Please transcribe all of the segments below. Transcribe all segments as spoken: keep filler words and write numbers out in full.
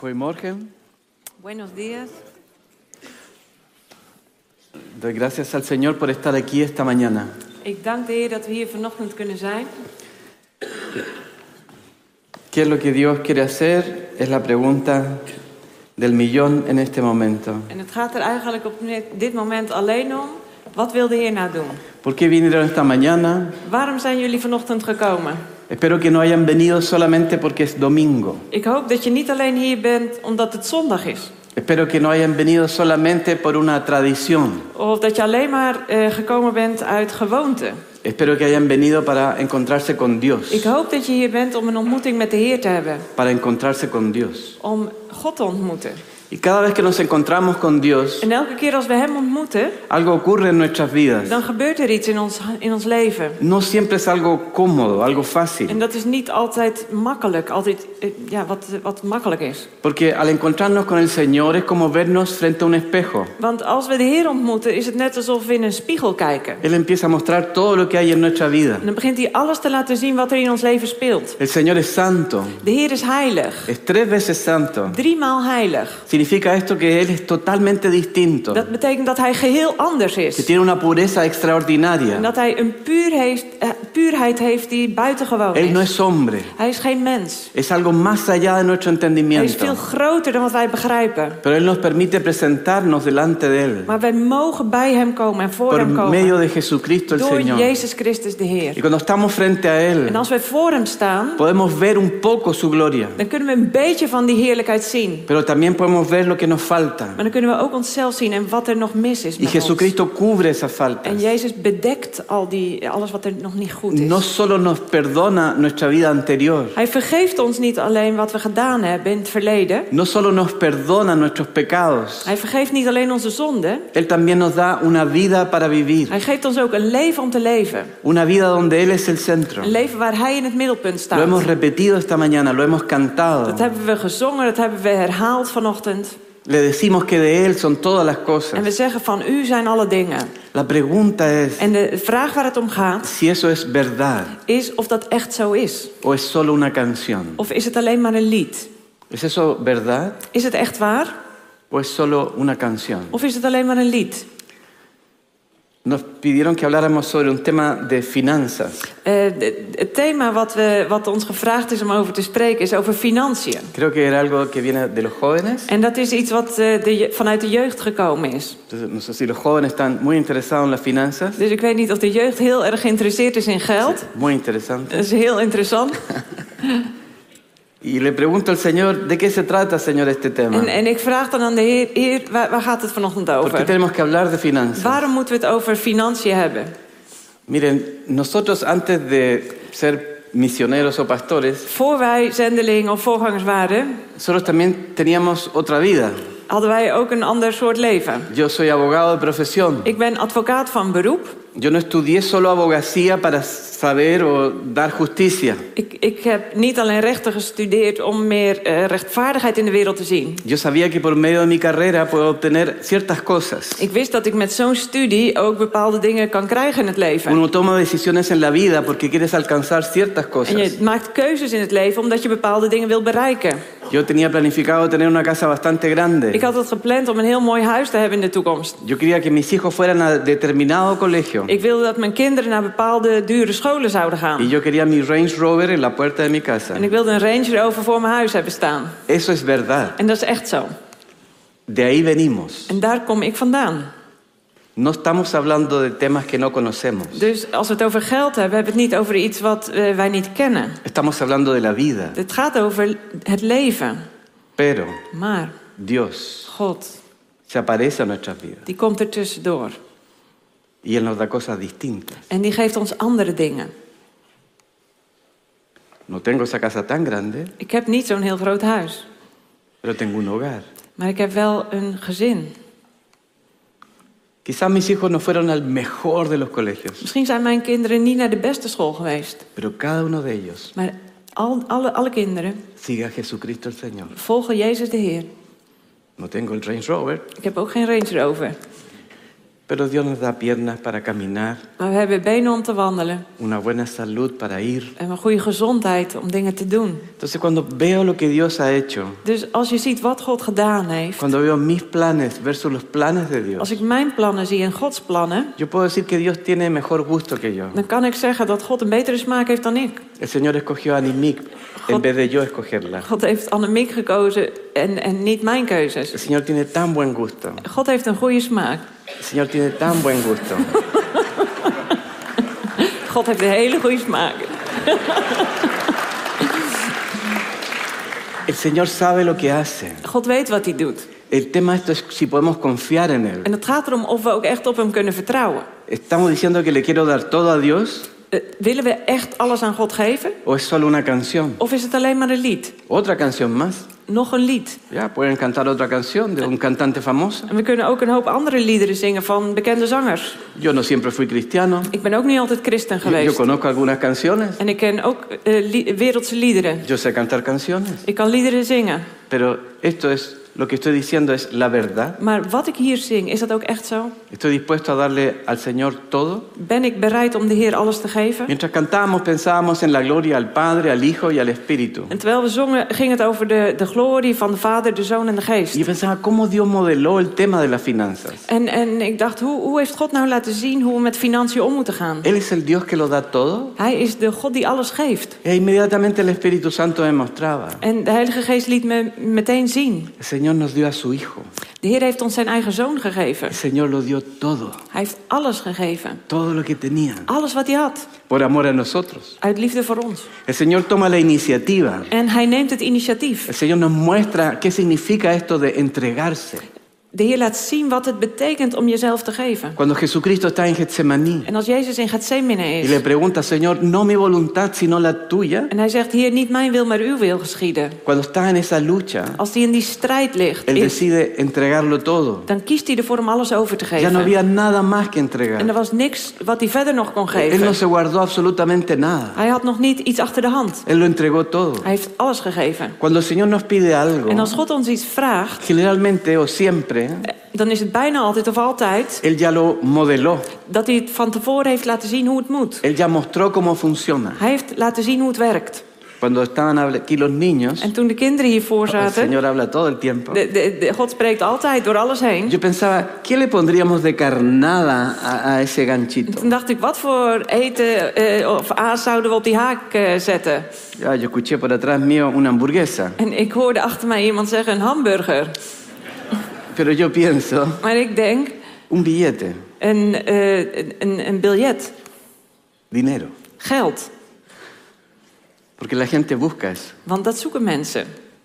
Goedemorgen. Buenos días. Doy gracias al Señor por estar aquí esta mañana. Ik dank de Heer dat we hier vanochtend kunnen zijn. ¿Qué es lo que Dios quiere hacer? Es la pregunta del millón en este momento. En het gaat er eigenlijk op dit moment alleen om, wat wil de Heer nou doen? ¿Por qué vinieron esta mañana? Waarom zijn jullie vanochtend gekomen? Espero que no hayan venido solamente porque es domingo. Ik hoop dat je niet alleen hier bent omdat het zondag is. Espero que no hayan venido solamente por una tradición. Of dat je alleen maar uh, gekomen bent uit gewoonte. Espero que hayan venido para encontrarse con Dios. Ik hoop dat je hier bent om een ontmoeting met de Heer te hebben. Para encontrarse con Dios. Om God te ontmoeten. Y cada vez que nos encontramos con Dios, en elke keer als we hem ontmoeten, algo ocurre en nuestras vidas. Dan gebeurt er iets in ons, in ons leven. No siempre es algo cómodo, algo fácil. En dat is niet altijd makkelijk, altijd ja, wat, wat makkelijk is. Porque al encontrarnos con el Señor es como vernos frente a un espejo. Want als we de Heer ontmoeten, is het net alsof we in een spiegel kijken. Él empieza a mostrar todo lo que hay en nuestra vida. En dan begint hij alles te laten zien wat er in ons leven speelt. El Señor es santo. De Heer is heilig. Es tres veces santo. Driemaal heilig. Significa esto que Él es totalmente distinto. Dat betekent dat hij geheel anders is. Que tiene una pureza extraordinaria. En dat hij een puur heeft, uh, puurheid heeft die buitengewoon is. Él no es hombre. Hij is geen mens. Es algo más allá de nuestro entendimiento. Hij is veel groter dan wat wij begrijpen. Pero Él nos permite presentarnos delante de Él. Maar wij mogen bij hem komen en voor Por hem komen. medio de Jesucristo el Door Señor. Jezus Christus de Heer. Y cuando estamos frente a Él, en als wij voor hem staan, podemos ver un poco su gloria. Dan kunnen we een beetje van die heerlijkheid zien. Pero también podemos ver lo que nos falta. Maar dan kunnen we ook onszelf zien en wat er nog mis is Y met Jesucristo ons. cubre esas faltas. En Jezus bedekt al die, alles wat er nog niet goed is. No solo nos perdona nuestra vida anterior. Hij vergeeft ons niet alleen wat we gedaan hebben in het verleden. No solo nos perdona nuestros pecados. Hij vergeeft niet alleen onze zonden. Él también nos da una vida para vivir. Hij geeft ons ook een leven om te leven. Una vida donde Él es el centro. Een leven waar Hij in het middelpunt staat. Lo hemos repetido esta mañana, lo hemos cantado. Dat hebben we gezongen, dat hebben we herhaald vanochtend. Le decimos que de Él son todas las cosas. En we zeggen van U zijn alle dingen. La pregunta es, en de vraag waar het om gaat, si eso es verdad, is of dat echt zo is. O es solo una canción. Of is het alleen maar een lied? ¿Es eso verdad? Is het echt waar? O es solo una canción. Of is het alleen maar een lied? Nos pidieron que habláramos sobre un tema de finanzas. Uh, de, het thema wat, we, wat ons gevraagd is om over te spreken is over financiën. Creo que era algo que viene de los jóvenes. En dat is iets wat uh, de, vanuit de jeugd gekomen is. Entonces, no sé si los jóvenes están muy interesados en las finanzas. Dus ik weet niet of de jeugd heel erg geïnteresseerd is in geld. Muy interesante. Dat is heel interessant. Y le pregunto al Señor, ¿de qué se trata, Señor, este tema? En, en ik vraag dan aan de Heer, Heer waar, waar gaat het vanochtend over? ¿Por qué tenemos que hablar de finanzas? Waarom moeten we het over financiën hebben? Miren, nosotros antes de ser misioneros o pastores, voor wij zendelingen of voorgangers waren, nosotros también teníamos otra vida. Hadden wij ook een ander soort leven. Yo soy abogado de profesión. Ik ben advocaat van beroep. Yo no estudié solo abogacía para saber o dar justicia. Ik, ik heb niet alleen rechten gestudeerd om meer uh, rechtvaardigheid in de wereld te zien. Yo sabía que por medio de mi carrera puedo obtener ciertas cosas. Ik wist dat ik met zo'n studie ook bepaalde dingen kan krijgen in het leven. Uno toma decisiones en la vida porque quieres alcanzar ciertas cosas. En je maakt keuzes in het leven omdat je bepaalde dingen wil bereiken. Yo tenía planificado tener una casa bastante grande. Ik had het gepland om een heel mooi huis te hebben in de toekomst. Yo quería que mis hijos fueran a determinado colegio. Ik wilde dat mijn kinderen naar bepaalde dure scholen zouden gaan. Y yo quería mi Range Rover en la puerta de mi casa. En ik wilde een Range Rover voor mijn huis hebben staan. Eso es verdad. En dat is echt zo. De ahí venimos. En daar kom ik vandaan. No estamos hablando de temas que no conocemos. Dus als we het over geld hebben, hebben we het niet over iets wat uh, wij niet kennen. Estamos hablando de la vida. Het gaat over het leven. Pero Maar Dios God, se aparece a nuestras vidas. Die komt er tussendoor. Y Él nos da cosas distintas. En die geeft ons andere dingen. No tengo esa casa tan grande. Ik heb niet zo'n heel groot huis. Pero tengo un hogar. Maar ik heb wel een gezin. Quizás mis hijos no fueron al mejor de los colegios. Misschien zijn mijn kinderen niet naar de beste school geweest. Pero cada uno de ellos Maar al, alle, alle kinderen sigue a Jesucristo el Señor. volgen Jezus de Heer. No tengo el Range Rover. Ik heb ook geen Range Rover. Pero Dios nos da piernas para caminar, Maar we hebben benen om te wandelen. una buena salud para ir. En een goede gezondheid om dingen te doen. Entonces cuando veo lo que Dios ha hecho, Dus als je ziet wat God gedaan heeft. cuando veo mis planes versus los planes de Dios, Als ik mijn plannen zie en Gods plannen. yo puedo decir que Dios tiene mejor gusto que yo. Dan kan ik zeggen dat God een betere smaak heeft dan ik. El Señor escogió a Animic en vez de yo escogerla. God heeft Annemiek gekozen en, en niet mijn keuzes. El Señor tiene tan buen gusto. God heeft een goede smaak. El Señor tiene tan buen gusto. God heeft een hele goede smaak. El Señor sabe lo que hace. God weet wat hij doet. El tema esto es si podemos confiar en Él. En het gaat erom of we ook echt op hem kunnen vertrouwen. ¿Estamos diciendo que le quiero dar todo a Dios? Uh, willen we echt alles aan God geven? ¿O es solo una canción? Of is het alleen maar een lied? Otra canción más. Nog een lied. Ya, pueden cantar otra canción de un cantante famoso. En we kunnen ook een hoop andere liederen zingen van bekende zangers. Yo no siempre fui cristiano. Ik ben ook niet altijd christen Yo, yo geweest. conozco algunas canciones. En ik ken ook uh, li- wereldse liederen. Yo sé cantar canciones. Ik kan liederen zingen. Pero esto es, lo que estoy diciendo es la verdad. Maar wat ik hier zing, is dat ook echt zo? Estoy dispuesto a darle al Señor todo. Ben ik bereid om de Heer alles te geven? Mientras cantábamos pensábamos en la gloria al Padre, al Hijo y al Espíritu. En terwijl we zongen, ging het over de, de glorie van de Vader, de Zoon en de Geest. Y yo pensaba cómo Dios modeló el tema de las finanzas. En, en ik dacht, hoe, hoe heeft God nou laten zien hoe we met financiën om moeten gaan? Él es el Dios que lo da todo. Hij is de God die alles geeft. E inmediatamente el Espíritu Santo me mostraba. En de Heilige Geest liet me meteen zien. El Señor nos dio a su Hijo. De Heer heeft ons zijn eigen Zoon gegeven. El Señor lo dio todo. Hij heeft alles gegeven. Todo lo que tenía. Alles wat hij had. Por amor a nosotros. Uit liefde voor ons. El Señor toma la iniciativa. En hij neemt het initiatief. El Señor nos muestra qué significa esto de entregarse. De Heer laat zien wat het betekent om jezelf te geven. Cuando Jesucristo está en Getsemaní En als Jezus in Gethsemane y is. le pregunta, Señor, no mi voluntad, sino la tuya. En hij zegt, Heer, niet mijn wil, maar uw wil geschieden. Cuando está en esa lucha, Als hij in die strijd ligt, Él is, decide entregarlo todo. dan kiest hij ervoor om alles over te Ya no geven. había nada más que En entregar. er was niks wat hij verder nog kon Él no geven. se guardó absolutamente nada. Hij had nog niet iets achter de hand. Él lo entregó todo. Hij heeft alles gegeven. Cuando el Señor nos pide algo, En als God ons iets vraagt, generalmente o siempre, dan is het bijna altijd of altijd Él ya lo modeló. dat hij het van tevoren heeft laten zien hoe het moet. Él ya mostró cómo funciona. Hij heeft laten zien hoe het werkt. Cuando estaban aquí los niños, En toen de kinderen hiervoor el zaten, Señor habla todo el tiempo. de, de, de, God spreekt altijd door alles heen. Yo pensaba, ¿qué le pondríamos de carnada a, a ese ganchito? Toen dacht ik, wat voor eten eh, of aas zouden we op die haak eh, zetten? Ya, yo escuché por atrás mío una hamburguesa. En ik hoorde achter mij iemand zeggen, een hamburger. Pero yo pienso, Maar ik denk, un billete, een, uh, een, een biljet, dinero. geld. Porque la gente busca eso. Want dat zoeken mensen.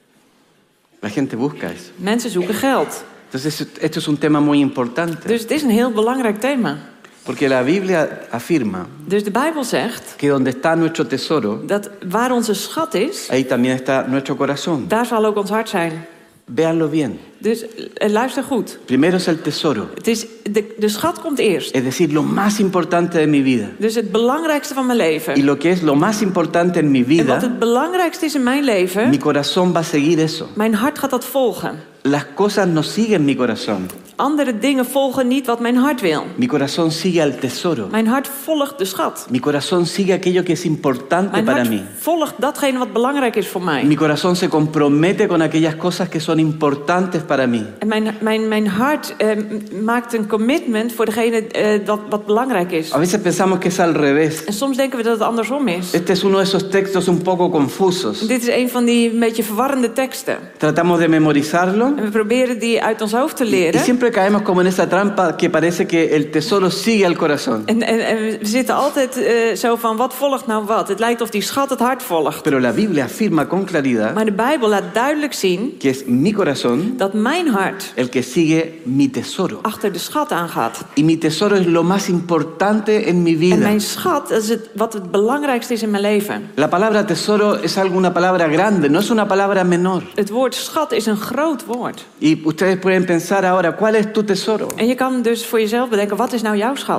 La gente busca eso. Mensen zoeken geld. Entonces, esto es un tema muy importante. Dus het is een heel belangrijk thema. Porque la Biblia afirma Dus de Bijbel zegt que donde está nuestro tesoro, dat waar onze schat is, ahí también está nuestro corazón. daar zal ook ons hart zijn. Véanlo bien. Dus uh, luister goed. Primero es el tesoro. Het is, de, de schat komt eerst. Es decir, lo más importante de mi vida. Dus het belangrijkste van mijn Y leven. lo que es lo más importante en mi En wat vida, het belangrijkste is in mijn leven, mi corazón va a seguir eso. mijn hart gaat dat volgen. Las cosas no siguen mi corazón. Andere dingen volgen niet wat mijn hart wil. Mi corazón sigue al tesoro. Mijn hart volgt de schat. Mi corazón sigue aquello que es importante Mijn para hart mí. volgt datgene wat belangrijk is voor mij. Mi corazón se compromete con aquellas cosas que son importantes para mí. En mijn, mijn, mijn hart eh, maakt een commitment voor degene eh, dat, wat belangrijk is. A veces pensamos que es al revés. En soms denken we dat het andersom is. Este es uno de esos textos un poco confusos. Dit is een van die een beetje verwarrende teksten. Tratamos de memorizarlo En we proberen die uit ons hoofd te y leren. siempre caemos como en esa trampa que parece que el tesoro sigue al corazón. En, en, en we zitten altijd uh, zo van, wat volgt nou wat? Het lijkt of die schat het hart volgt. Pero la Biblia afirma con claridad Maar de Bijbel laat duidelijk zien que es mi corazón dat mijn hart el que sigue mi tesoro. achter de schat aangaat. Y mi tesoro es lo más importante en mi En vida. mijn schat is het, wat het belangrijkste is in mijn leven. La palabra tesoro es algo, una palabra grande, no es una palabra menor. Het woord schat is een groot woord. Y ustedes pueden pensar ahora, ¿cuál es tu tesoro? En je kan dus voor jezelf bedenken, wat is nou jouw schat? Yo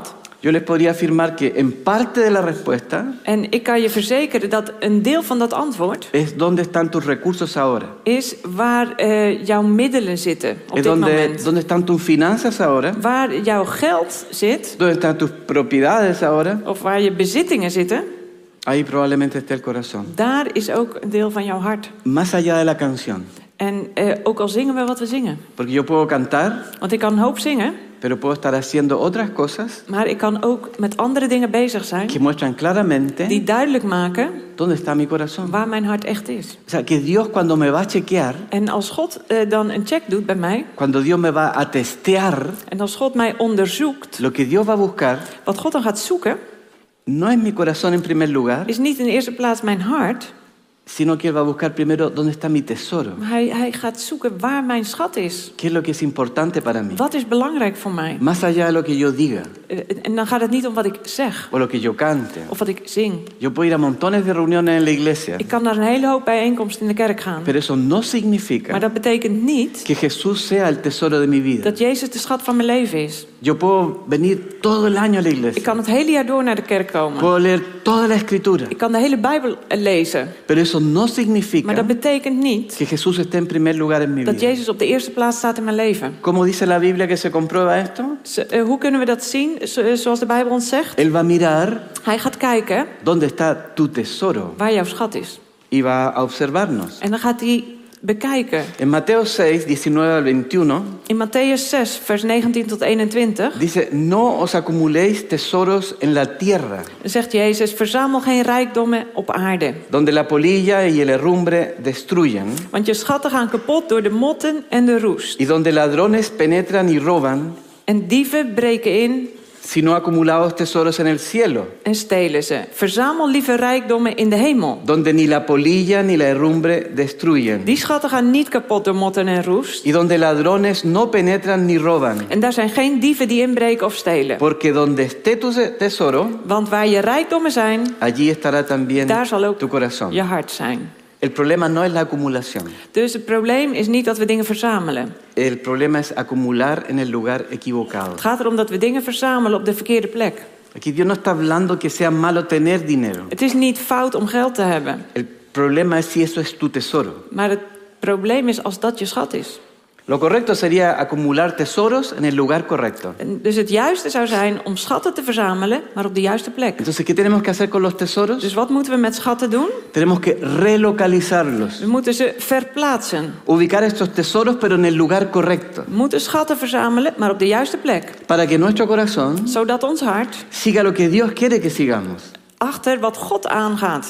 Yo les podría afirmar que en parte de la respuesta En ik kan je verzekeren dat een deel van dat antwoord es dónde están tus recursos ahora. is waar uh, jouw middelen zitten op Es dit donde, moment. dónde están tus finanzas ahora. Waar jouw geld zit, Dónde están tus propiedades ahora. of waar je bezittingen zitten, Ahí probablemente esté el corazón. daar is ook een deel van jouw hart. Más allá de la canción. En uh, ook al zingen we wat we zingen. Porque yo puedo cantar, Want ik kan een hoop zingen, pero puedo estar haciendo otras cosas maar ik kan ook met andere dingen bezig zijn que muestran claramente die duidelijk maken dónde está mi corazón. waar mijn hart echt is. O sea, que Dios cuando me va a chequear, En als God uh, dan een check doet bij mij, cuando Dios me va a testear, en als God mij onderzoekt, lo que Dios va a buscar wat God dan gaat zoeken, no es mi corazón en primer lugar, is niet in de eerste plaats mijn hart, sino que Él va a buscar primero dónde está mi tesoro. maar hij, hij gaat zoeken waar mijn schat is. ¿Qué es lo que es importante para mí? Wat is belangrijk voor mij? Más allá de lo que yo diga Uh, en dan gaat het niet om wat ik zeg o lo que yo cante. of wat ik zing. Yo puedo ir a montones de reuniones en la iglesia, Ik kan naar een hele hoop bijeenkomsten in de kerk gaan. pero eso no Maar significa dat betekent niet que Jesús sea el tesoro de mi vida. dat Jezus de schat van mijn leven is. Yo puedo venir todo el año a la Ik iglesia, kan het hele jaar door naar de kerk komen. puedo leer toda la escritura, Ik kan de hele Bijbel uh, lezen. pero eso no Maar significa dat betekent niet que Jesús esté en primer lugar en mi dat vida. Jezus op de eerste plaats staat in mijn leven. ¿Cómo dice la Biblia que se comprueba esto? Z- uh, hoe kunnen we dat zien, zo- zoals de Bijbel ons zegt? Él va a mirar Hij gaat kijken dónde está tu tesoro waar jouw schat is. y va a observarnos. En dan gaat hij bekijken. En Mateo seis, diecinueve al veintiuno, In Matthäus zes, vers negentien tot eenentwintig, dice, no os acumuléis tesoros en la tierra, zegt Jezus, verzamel geen rijkdommen op aarde. donde la polilla y el herrumbre destruyen, Want je schatten gaan kapot door de motten en de roest. y donde ladrones penetran y roban, En dieven breken in sino acumulados tesoros en el cielo, en stelen ze. Verzamel liever rijkdommen in de hemel. donde ni la polilla ni la herrumbre destruyen, Die schatten gaan niet kapot door motten en roest. y donde ladrones no penetran ni roban. En daar zijn geen dieven die inbreken of stelen. Porque donde esté tu tesoro, Want waar je rijkdommen zijn, allí estará también daar zal ook tu corazón. je hart zijn. El problema no es la acumulación. Dus het probleem is niet dat we dingen verzamelen. El problema es acumular en el lugar equivocado. Het gaat erom dat we dingen verzamelen op de verkeerde plek. Aquí Dios no está hablando que sea malo tener dinero. Het is niet fout om geld te hebben. El problema es si eso es tu tesoro. Maar het probleem is als dat je schat is. Lo correcto sería acumular tesoros en el lugar correcto. En dus het juiste zou zijn om schatten te verzamelen, maar op de juiste plek. Entonces, ¿qué tenemos que hacer con los tesoros? Dus wat moeten we met schatten doen? Tenemos que relocalizarlos. We moeten ze verplaatsen. Ubicar estos tesoros, pero en el lugar correcto. We moeten schatten verzamelen, maar op de juiste plek. Para que nuestro corazón Zodat ons hart siga lo que Dios quiere que sigamos. achter wat God aangaat.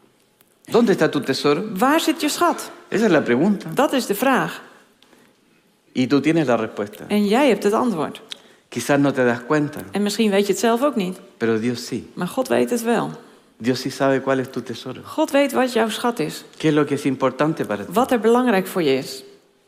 ¿Dónde está tu tesoro? Waar zit je schat? Esa es la pregunta. Dat is de vraag. Y tú tienes la respuesta. En jij hebt het antwoord. Quizás no te das cuenta, En misschien weet je het zelf ook niet. pero Dios sí. Maar God weet het wel. Dios sí sabe cuál es tu tesoro. God weet wat jouw schat is. ¿Qué es lo que es importante para ti? Wat er belangrijk voor je is.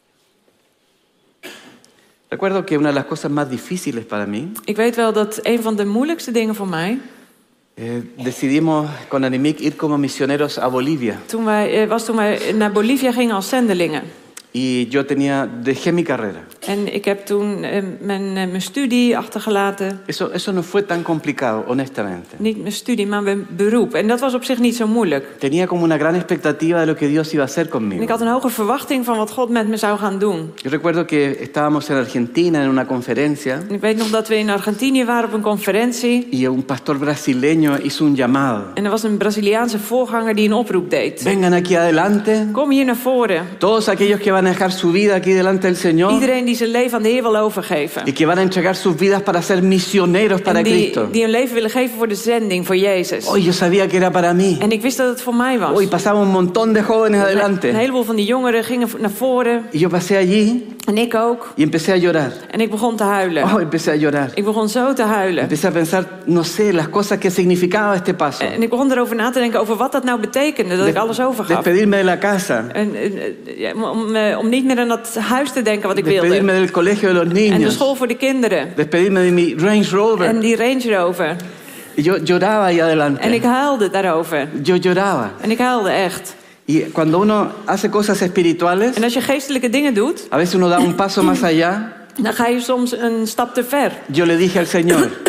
Recuerdo que una de las cosas más difíciles para mí, Ik weet wel dat een van de moeilijkste dingen voor mij... eh, decidimos con Animic ir como misioneros a Bolivia. Toen wij, eh, was toen wij naar Bolivia gingen als zendelingen. Y yo tenía, dejé mi carrera. En ik heb toen eh, mijn, eh, mijn studie achtergelaten. Eso, eso no fue tan complicado, honestamente. Niet mijn studie, maar mijn beroep. En dat was op zich niet zo moeilijk. Tenía como una gran expectativa de lo que Dios iba a hacer En conmigo. ik had een hoge verwachting van wat God met me zou gaan doen. Yo recuerdo que estábamos en Argentina en una conferencia En ik weet nog dat we in Argentinië waren op een conferentie. y un pastor brasileño hizo un llamado. En er was een Braziliaanse voorganger die een oproep deed. Vengan aquí adelante, Kom hier naar voren. todos aquellos que van a dejar su vida aquí delante del Señor Iedereen die zijn leven aan de Heer wil overgeven. y que van a entregar sus vidas para ser misioneros para En die, Cristo. die hun leven willen geven voor de zending, voor Jezus. Hoy yo sabía que era para mí. En ik wist dat het voor mij was. Hoy pasaba un montón de jóvenes Een adelante heleboel van die jongeren gingen naar voren. y yo pasé allí En ik ook. y empecé a llorar. En ik begon te huilen. Oh, empecé a llorar. Ik begon zo te huilen. Empecé a pensar, no sé, las cosas que significaba este paso. En ik begon erover na te denken over wat dat nou betekende. Dat ik alles overgaf. Despedirme de la casa. En, en, ja, om, eh, om niet meer aan dat huis te denken wat ik Despedirme wilde. del colegio de los En de niños. school voor de kinderen. Despedirme de mi Range Rover. En die Range Rover. Y yo lloraba ahí adelante. En ik huilde daarover. Yo lloraba. En ik huilde echt. Y cuando uno hace cosas espirituales, En als je geestelijke dingen doet, a veces uno da un paso más allá. dan ga je soms een stap te ver. Yo le dije al Señor,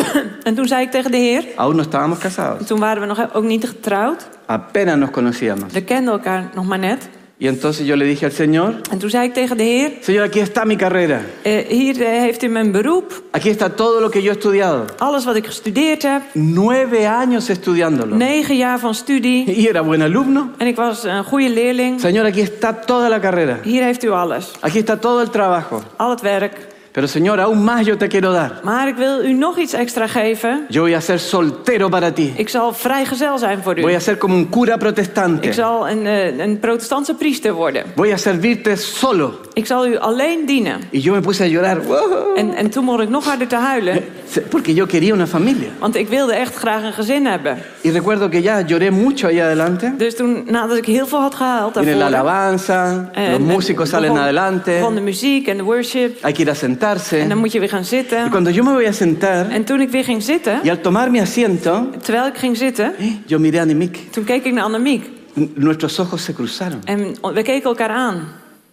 En toen zei ik tegen de Heer, aún no estábamos casados, toen waren we nog ook niet getrouwd. apenas nos conocíamos. We kenden elkaar nog maar net. Y entonces yo le dije al Señor, En toen zei ik tegen de Heer, Señor, aquí está mi carrera. eh, hier eh, heeft u mijn beroep. Aquí está todo lo que yo he estudiado. Alles wat ik gestudeerd heb. Nueve años estudiándolo. Negen jaar van studie. Y era buen alumno. En ik was een goede leerling. Señor, aquí está toda la carrera. Hier heeft u alles. Aquí está todo el trabajo. Al het werk. Pero Señor, aún más yo te quiero dar. Maar ik wil u nog iets extra geven. Yo voy a ser soltero para ti. Ik zal vrijgezel zijn voor Voy u. a ser como un cura protestante. Ik zal een, eh, een protestantse priester worden. Voy a servirte solo. Ik zal u alleen dienen. Y yo me puse a llorar. ¡Wow! En, en toen begon ik nog harder te huilen. Porque yo quería una familia. Want ik wilde echt graag een gezin hebben. Y recuerdo que ya lloré mucho ahí adelante. Dus toen, nadat ik heel veel had gehaald Viene la daarvoor. alabanza, en- los músicos salen begon- adelante. begon de muziek en de worship. Hay que ir a sentarse. En dan moet je weer gaan Y zitten. cuando yo me voy a sentar, En toen ik weer ging zitten, y al tomar mi asiento, terwijl ik ging zitten, eh, yo miré a Annemiek. toen keek ik naar Annemiek. N- Nuestros ojos se cruzaron. En we keken elkaar aan.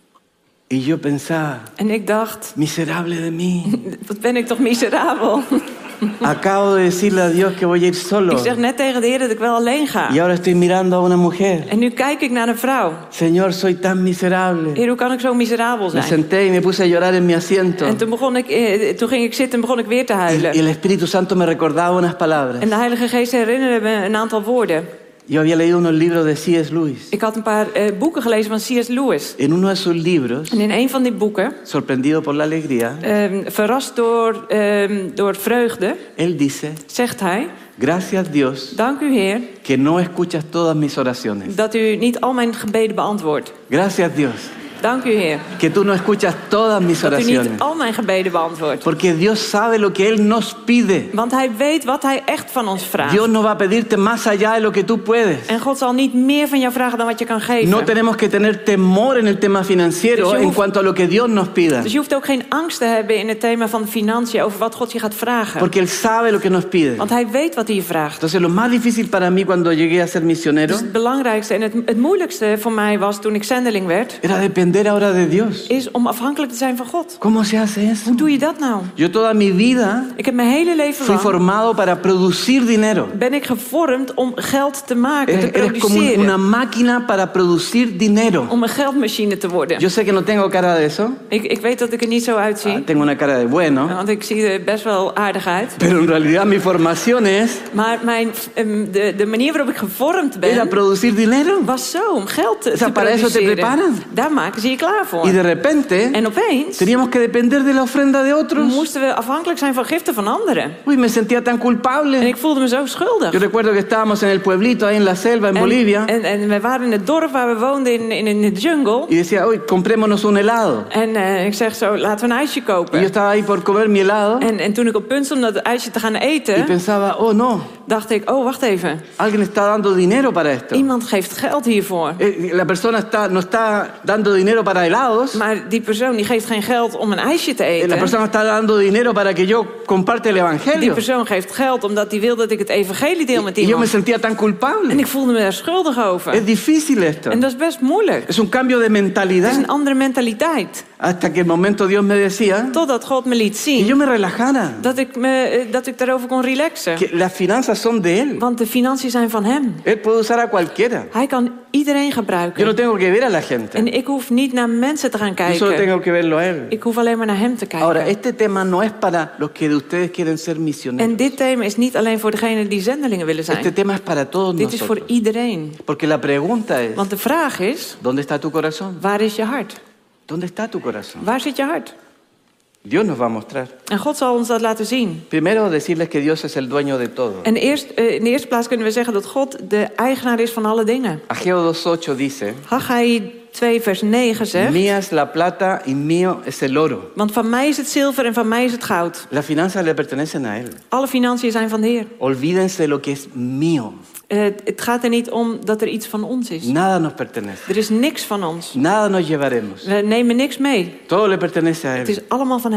Y yo pensaba, En ik dacht, miserable de mí. wat ben ik toch miserabel. Acabo de decirle a Dios que voy a ir solo. Ik zeg net tegen de Heer dat ik wel alleen ga. Y ahora estoy mirando a una mujer. En nu kijk ik naar een vrouw. Señor, soy tan miserable. Heer, hoe kan ik zo miserabel Me zijn? senté y me puse a llorar en mi asiento. En toen, begon ik, eh, toen ging ik zitten en begon ik weer te Y, y huilen. el Espíritu Santo me recordaba unas palabras. En de Heilige Geest herinnerde me een aantal woorden. Yo había leído unos libros de C S Lewis. Ik had een paar eh, boeken gelezen van C S Lewis. En uno de sus libros, En in een van die boeken, Sorprendido por la Alegría, eh, verrast door, eh, door vreugde, él dice, zegt hij: gracias Dios dank u Heer que no escuchas todas mis oraciones. dat u niet al mijn gebeden beantwoordt. Gracias Dios Dank u Heer que tú no escuchas todas mis dat u niet oraciones. al mijn gebeden beantwoordt. Porque Dios sabe lo que Él nos pide. Want hij weet wat hij echt van ons vraagt. Dios no va a pedirte más allá de lo que tú puedes. En God zal niet meer van jou vragen dan wat je kan geven. No tenemos que tener temor en el tema financiero Dus je en hoeft- cuanto a lo que Dios nos pida. Dus je hoeft ook geen angst te hebben in het thema van financiën over wat God je gaat vragen. Porque Él sabe lo que nos pide. Want hij weet wat hij je vraagt. Entonces lo más difícil para mí cuando llegué a ser misionero Dus het belangrijkste en het, het moeilijkste voor mij was toen ik zendeling werd, era depender ahora de Dios. is om afhankelijk te zijn van God. ¿Cómo se hace eso? Hoe doe je dat nou? Yo toda mi vida Ik heb mijn hele leven fui lang formado para producir dinero. ben ik gevormd om geld te maken, te Eres, eres como un- produceren. una máquina para producir dinero. Om een geldmachine te worden. Yo sé que no tengo cara de eso. Ik, ik weet dat ik er niet zo uitzie. Ah, tengo una cara de bueno. Want ik zie er best wel aardig uit. Pero en realidad mi formación es Maar mijn, em, de, de manier waarop ik gevormd era ben, producir dinero. was zo om geld te, O sea, te para eso te produceren. preparan. Daar maken ze je klaar voor. Y de repente En opeens teníamos que depender de la ofrenda de otros. moesten we afhankelijk zijn van giften van anderen. Uy, me sentía tan En culpable. ik voelde me zo schuldig. Yo recuerdo que estábamos en el pueblito, ahí en la selva, en En, Bolivia. en, en we waren in het dorp waar we woonden in, in, in de jungle. Y decía, uy, comprémonos un helado. En uh, ik zeg zo, laten we een ijsje Y yo kopen. estaba ahí por comer mi helado. En, en toen ik op punt stond om dat ijsje te gaan Y eten, pensaba, oh no, dacht ik, oh wacht even. alguien está dando dinero para esto. Iemand geeft geld hiervoor. Eh, La persona está, no está dando dinero para helados. Maar die persoon die geeft geen geld om een ijsje te Eh, La eten. persona está dando dinero para que yo comparte el Die evangelio. persoon geeft geld omdat hij wil dat ik het evangelie deel met Y yo me iemand. sentía tan En culpable. ik voelde me daar schuldig over. Es difícil esto. En dat is best moeilijk. Es un cambio de Het is mentalidad. een andere mentaliteit. Hasta que el momento Dios me decía Totdat God me liet que yo zien me relajara. dat ik, me, eh, dat ik daarover kon relaxen. Que las finanzas son de Él. Want de financiën zijn van hem. Él puede usar a cualquiera. Hij kan iedereen Yo no gebruiken. tengo que ver a la gente. En ik hoef niet naar mensen te gaan Yo solo kijken. tengo que verlo a Él. Ik hoef alleen maar naar hem te Ahora, kijken. este tema no es para los que de ustedes quieren ser misioneros. En dit thema is niet alleen voor degenen die zendelingen willen Este zijn. tema es para todos Dit is voor nosotros. iedereen. Porque la pregunta es, Want de vraag is, ¿dónde está tu corazón? waar is je hart? ¿Dónde está tu corazón? Waar zit je hart? Dios nos va a mostrar. En God zal ons dat laten zien. Primero, decirles que Dios es el dueño de todo. En eerst, eh, in de eerste plaats kunnen we zeggen dat God de eigenaar is van alle dingen. Ageo dos ocho dice, Haggai twee vers negen zegt, mía es la plata y mío es el oro. want van mij is het zilver en van mij is het goud. Las finanzas le pertenecen a Él. Alle financiën zijn van de Heer. Olvídense de lo que es mío. Uh, het gaat er niet om dat er iets van ons is. Nada nos pertenece. Er is niks van ons. Nada nos llevaremos. We nemen niks mee. Todo le pertenece a Het Él. is allemaal van hem.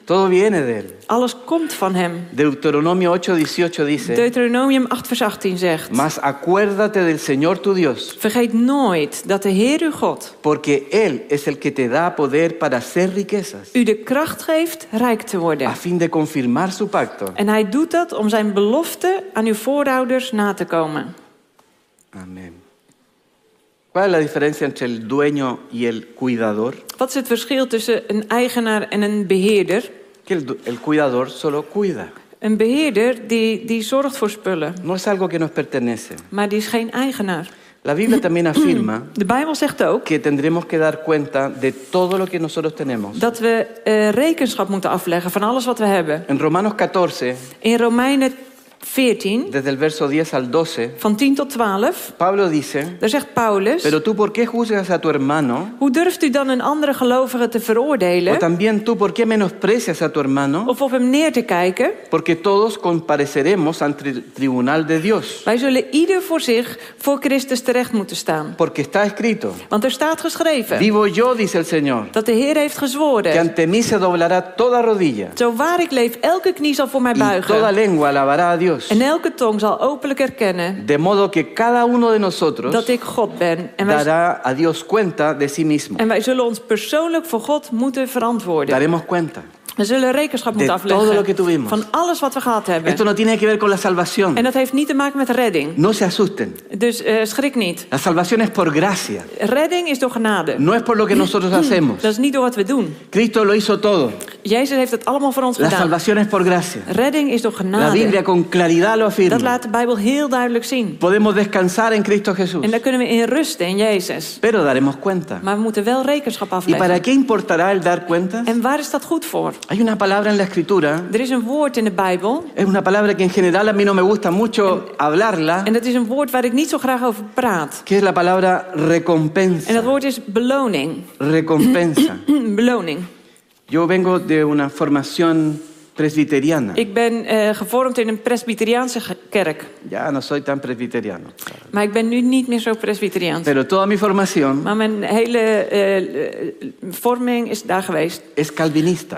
Todo viene de Él. Alles komt van hem. Deuteronomio ocho dieciocho dice: Deuteronomium acht vers achttien zegt: Mas acuérdate del Señor tu Dios, Vergeet nooit dat de Heer uw God porque Él es el que te da poder para hacer riquezas, u de kracht geeft rijk te worden. a fin de confirmar su pacto. En hij doet dat om zijn belofte aan uw voorouders na te komen. Amén. ¿Cuál es la diferencia entre el dueño y el cuidador? Wat is het verschil tussen een eigenaar en een beheerder? Que el, du- el cuidador solo cuida. Een beheerder die, die zorgt voor spullen, No es algo que nos pertenece. maar die is geen eigenaar. La Biblia también afirma De Bijbel zegt ook que tendremos que dar cuenta de todo lo que nosotros tenemos. dat we uh, rekenschap moeten afleggen van alles wat we hebben. En Romanos catorce, In Romeinen veertien, desde el verso diez al doce, van tien tot twaalf, Pablo dice: daar zegt Paulus: Pero tú, ¿por qué juzgas a tu hermano? Hoe durft u dan een andere gelovige te O veroordelen? también tú, ¿por qué menosprecias a tu hermano? Of op hem neer te kijken? Porque todos compareceremos ante el tribunal de Dios. Wij zullen ieder voor zich voor Christus terecht moeten staan. Porque está escrito: Want er staat geschreven Vivo yo, dice el Señor, dat de Heer heeft que gezworen: ante mí se doblará toda rodilla Zo waar ik leef, elke knie zal voor mij y toda buigen. lengua alabará a Dios. En elke tong zal openlijk erkennen De modo que cada uno de nosotros dat ik God ben. En wij, dará a Dios cuenta de sí mismo. en wij zullen ons persoonlijk voor God moeten verantwoorden. Daremos cuenta. We zullen rekenschap moeten De todo lo que afleggen tuvimos. van alles wat we gehad hebben. Esto no tiene que ver con la salvación. En dat heeft niet te maken met redding. No se asusten. Dus uh, schrik niet. La salvación es por gracia. Redding is door genade. No es por lo que nosotros hacemos. Dat is niet door wat we doen. Cristo lo hizo todo. Jezus heeft het allemaal voor ons La gedaan. salvación es por gracia. Redding is door La Biblia genade. con claridad lo Dat afirma. laat de Bijbel heel duidelijk zien. Podemos descansar en Cristo Jesús. En daar kunnen we in rusten in Jezus. Pero daremos cuenta. Maar we moeten wel rekenschap ¿Y afleggen. para qué importará el dar cuentas? En waar is dat goed voor? Hay una palabra en la Escritura. Er is een woord in de Bijbel. Es una palabra que en general a mí no me gusta mucho hablarla. En dat is een woord waar ik niet zo graag over praat. Que es la palabra En dat recompensa. woord is beloning. Recompensa. Beloning. Yo vengo de una formación presbiteriana. Ik ben uh, gevormd in een presbyteriaanse ge- kerk. Ya no soy tan presbiteriano. Maar ik ben nu niet meer zo presbyteriaans. Pero toda mi formación Maar mijn hele uh, vorming is daar geweest. es calvinista.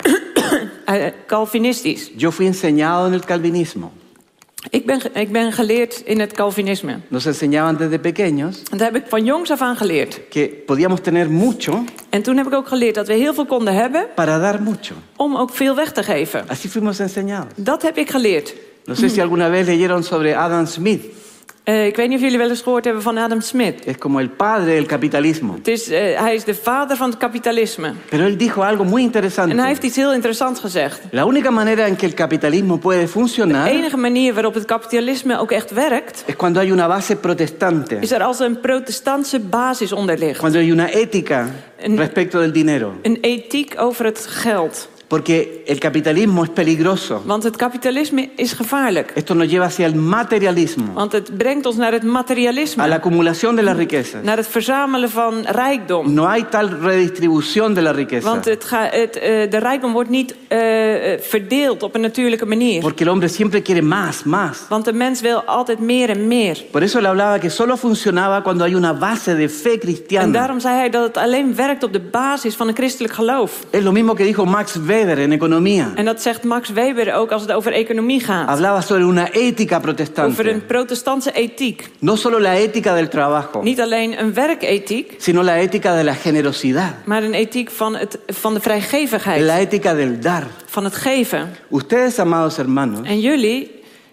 Uh, Calvinistisch. Yo fui enseñado en el calvinismo. Ik ben, ge- ik ben geleerd in het Calvinisme. Nos enseñaban desde pequeños En daar heb ik van jongs af aan geleerd. que podíamos tener mucho En toen heb ik ook geleerd dat we heel veel konden hebben para dar mucho. om ook veel weg te geven. Así fuimos enseñados. Dat heb ik geleerd. No sé si alguna vez leyeron sobre Adam Smith. Uh, ik weet niet of jullie wel eens gehoord hebben van Adam Smith. Es como el padre del capitalismo. Het is, uh, hij is de vader van het kapitalisme. Pero él dijo algo muy En interesante. hij heeft iets heel interessants gezegd. La única manera en que el capitalismo puede De funcionar enige manier waarop het kapitalisme ook echt werkt, es cuando hay una base protestante. is er als een protestantse basis onder ligt. Cuando hay una ética En- respecto del dinero. Een ethiek over het geld. Porque el capitalismo es peligroso. Want het kapitalisme is gevaarlijk. Esto nos lleva hacia el materialismo, Want het brengt ons naar het a la materialisme. acumulación de las riquezas. Naar het verzamelen van rijkdom. No hay tal redistribución de la riqueza. Want het ga, het, uh, de rijkdom wordt niet uh, verdeeld op een natuurlijke manier. Porque el hombre siempre quiere más, más. Want de mens wil altijd meer en meer. Por eso le hablaba que solo funcionaba cuando hay una base de fe En cristiana. daarom zei hij dat het alleen werkt op de basis van een christelijk geloof. Es lo mismo que dijo Max Weber en economía. En dat zegt Max Weber ook als het over economie gaat. Hablaba sobre una ética Over protestante. een protestantse ethiek. No solo la ética del trabajo, Niet alleen een werkethiek, sino la ética de la generosidad. maar een ethiek van, het, van de vrijgevigheid. La ética del dar. Van het geven. Ustedes, amados hermanos, En jullie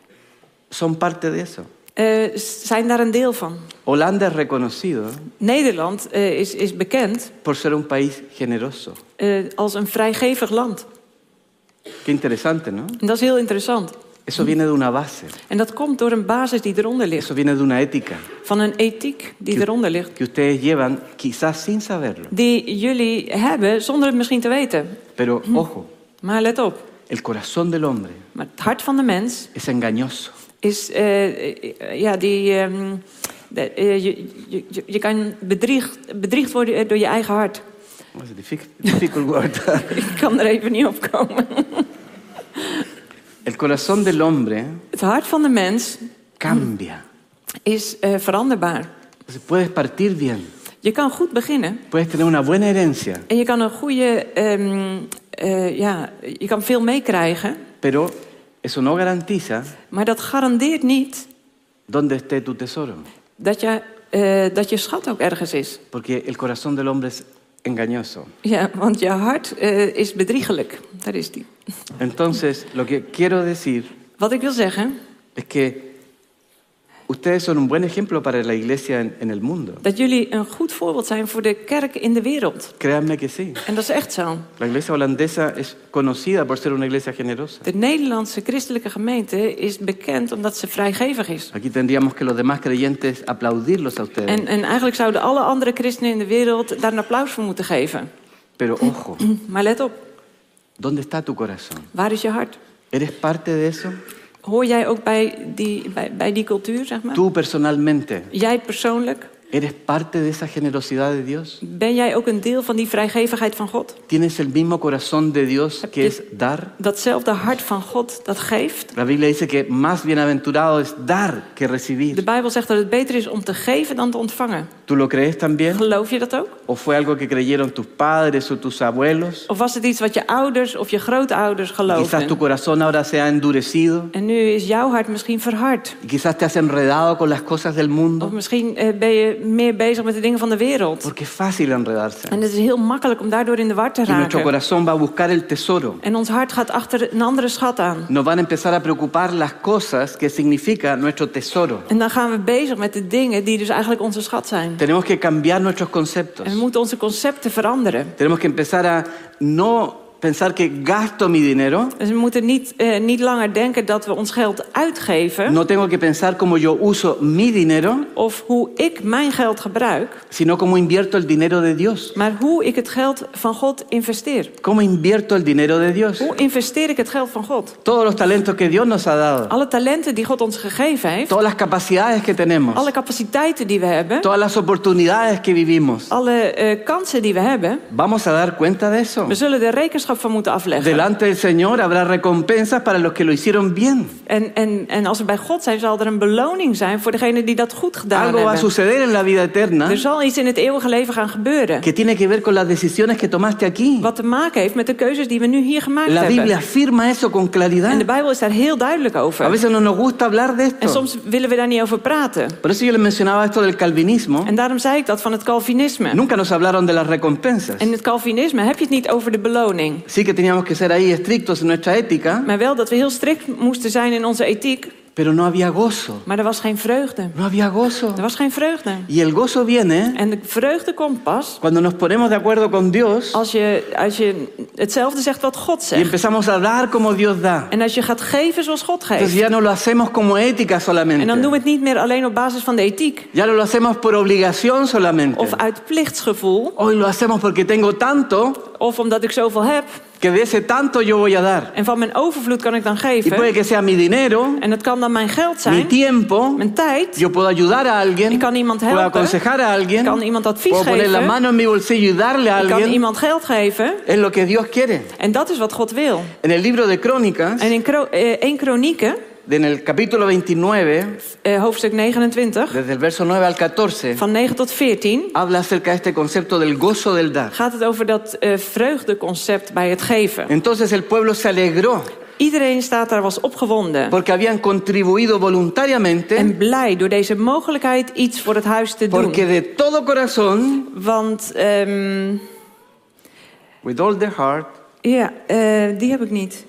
son parte de eso. uh, zijn daar een deel van. Holanda es reconocido Nederland uh, is, is bekend por ser un país generoso. uh, als een vrijgevig land. Qué interesante, ¿no? En dat is heel interessant. Eso viene de una base. En dat komt door een basis die eronder ligt. Eso viene de una ética Van een ethiek die eronder ligt. que ustedes llevan quizás sin saberlo. Die jullie hebben zonder het misschien te weten. Pero ojo, Maar let op. el corazón del hombre Maar het hart van de mens es engañoso. is... Uh, ja, die... Um, de, uh, je, je, je kan bedriegd, bedriegd worden door je eigen hart. Oh, es difícil, difficult word. Ik kan er even niet op komen. El corazón del hombre Het hart van de mens cambia. is uh, veranderbaar. Entonces puedes partir bien, Je kan goed beginnen. puedes tener una buena herencia, En je kan een goede um, uh, ja, je kan veel meekrijgen. Pero eso no garantiza Maar dat garandeert niet dónde esté tu tesoro. dat je, uh, dat je schat ook ergens is. Porque el corazón del hombre es engañoso. Ja, want je hart uh, is bedriegelijk. Daar is die. Entonces, lo que quiero decir Wat ik wil zeggen, es que ustedes son un buen ejemplo para la iglesia en, en el mundo. dat jullie een goed voorbeeld zijn voor de kerk in de wereld. Créanme que sí. En dat is echt zo. La iglesia holandesa es conocida por ser una iglesia generosa. De Nederlandse christelijke gemeente is bekend omdat ze vrijgevig is. Aquí tendríamos que los demás creyentes aplaudirlos a ustedes. En, en eigenlijk zouden alle andere christenen in de wereld daar een applaus voor moeten geven. Pero ojo, Maar let op, ¿dónde está tu corazón? waar is je hart? ¿Eres parte de eso? Hoor jij ook bij die, bij, bij die cultuur, zeg maar? Tú personalmente, Jij persoonlijk, ¿eres parte de esa generosidad de Dios? ben jij ook een deel van die vrijgevigheid van God? ¿Tienes el mismo corazón de Dios Heb que je es dar? datzelfde hart van God dat geeft? La Biblia dice que más bienaventurado es dar que De recibir. Bijbel zegt dat het beter is om te geven dan te ontvangen. ¿Tú lo crees también? Geloof je dat ook? ¿O fue algo que creyeron tus padres o tus abuelos? Of was het iets wat je ouders of je grootouders Quizás tu geloofden? corazón ahora se ha endurecido. En nu is jouw hart misschien verhard. Y quizás te has enredado con las cosas del Of mundo. misschien eh, ben je meer bezig met de dingen van de wereld. Porque es fácil enredarse. En het is heel makkelijk om daardoor in de war te Y nuestro raken. corazón va a buscar el tesoro. En ons hart gaat achter een andere schat aan. Nos van a empezar a preocupar las cosas que significa nuestro tesoro. En dan gaan we bezig met de dingen die dus eigenlijk onze schat zijn. Tenemos que cambiar nuestros conceptos. En we moeten onze concepten veranderen. Tenemos que empezar a no pensar que gasto mi dinero. Dus we moeten niet, uh, niet langer denken dat we ons geld uitgeven. No tengo que pensar como yo uso mi dinero, Of hoe ik mijn geld gebruik. sino como invierto el dinero de Dios. Maar hoe ik het geld van God investeer. ¿Cómo invierto el dinero de Dios? Hoe investeer ik het geld van God? Todos los talentos que Dios nos ha dado, Alle talenten die God ons gegeven heeft. todas las capacidades que tenemos, Alle capaciteiten die we hebben. todas las oportunidades que vivimos. Alle uh, kansen die we hebben. Vamos a dar cuenta de eso. We zullen er rekenschap van moeten afleggen. Delante del Señor habrá recompensas para los que lo hicieron bien. En, en, en als we bij God zijn, zal er een beloning zijn voor degenen die dat goed gedaan Algo va a hebben. suceder en la vida eterna Er zal iets in het eeuwige leven gaan gebeuren. que tiene que ver con las decisiones que tomaste aquí. Wat te maken heeft met de keuzes die we nu hier gemaakt La Biblia hebben. afirma eso con En de claridad. Bijbel is daar heel duidelijk A over. veces no nos gusta hablar de En esto. soms willen we daar niet over praten. Por eso yo les mencionaba esto del calvinismo. En daarom zei ik dat van het Calvinisme. Nunca nos hablaron de las recompensas. En in het Calvinisme heb je het niet over de beloning. Sí que teníamos que ser ahí estrictos en nuestra ética, Maar wel dat we heel strikt moesten zijn in onze ethiek. pero no había gozo. Maar er was geen vreugde. No había gozo. Er was geen vreugde. Y el gozo viene En de vreugde komt pas cuando nos ponemos de acuerdo con Dios als je, als je hetzelfde zegt wat God y zegt. empezamos a dar como Dios da. En als je gaat geven zoals God Entonces geeft. ya no lo hacemos como ética En dan solamente. doen we het niet meer alleen op basis van de ethiek. Ya no lo hacemos por obligación solamente. Of uit plichtsgevoel. Hoy lo hacemos porque tengo tanto Of omdat ik zoveel heb. que de ese tanto yo voy a dar. En van mijn overvloed kan ik dan Y puede geven. que sea mi dinero, En dat kan dan mijn geld mi zijn. tiempo. Mijn tijd. Yo puedo ayudar a alguien, Ik kan iemand puedo helpen. aconsejar a alguien, Ik kan iemand advies puedo poner la geven. mano en mi bolsillo y darle a Ik kan alguien. iemand geld geven. Es lo que Dios quiere. En dat is wat God wil. En el libro de Crónicas, En in Kro- eh, één Kronieken, en el capítulo veintinueve, eh, hoofdstuk negenentwintig, desde el verso nueve al catorce, van negen tot veertien... habla acerca de este concepto del gozo del dar. gaat het over dat eh, vreugdeconcept bij het geven. Entonces el pueblo se alegró Iedereen staat daar was opgewonden. porque habían contribuido voluntariamente, En blij door deze mogelijkheid iets voor het huis te doen. porque de todo corazón, Want, ehm, with all their heart, ja, eh, die heb ik niet.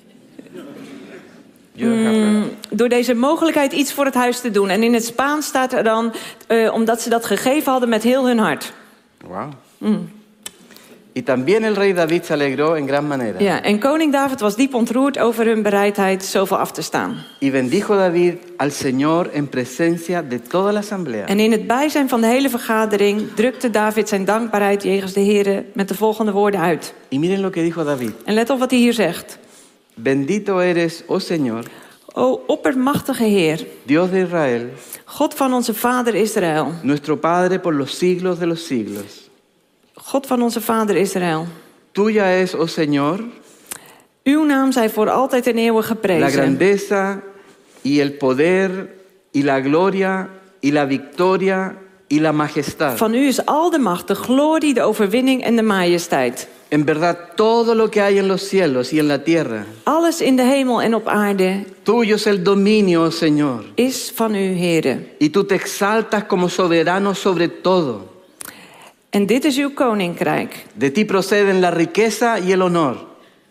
you have Mm, door deze mogelijkheid iets voor het huis te doen. En in het Spaans staat er dan, eh, omdat ze dat gegeven hadden met heel hun hart. Wow. Y también el rey David se alegró en gran manera. Ja, en koning David was diep ontroerd over hun bereidheid zoveel af te staan. Y bendijo David al Señor en presencia de toda la asamblea. En in het bijzijn van de hele vergadering drukte David zijn dankbaarheid jegens de Here met de volgende woorden uit. Y miren lo que dijo David. En let op wat hij hier zegt. Bendito eres, oh Señor, O oppermachtige Heer, Dios de Israel, God van onze vader Israël. nuestro Padre por los siglos de los siglos. God van onze vader Israël. Tuya es, oh Señor, Uw naam zij voor altijd en eeuwig la geprezen. grandeza y el poder y la gloria y la victoria y la majestad. Van u is al de macht, de glorie, de overwinning en de majesteit. En verdad, todo lo que hay en los cielos y en la tierra, Alles in de hemel en op aarde tuyo es el dominio, oh Señor. is van u, Heere. Y tú te exaltas como soberano sobre todo. En dit is uw koninkrijk. De ti proceden la riqueza y el honor.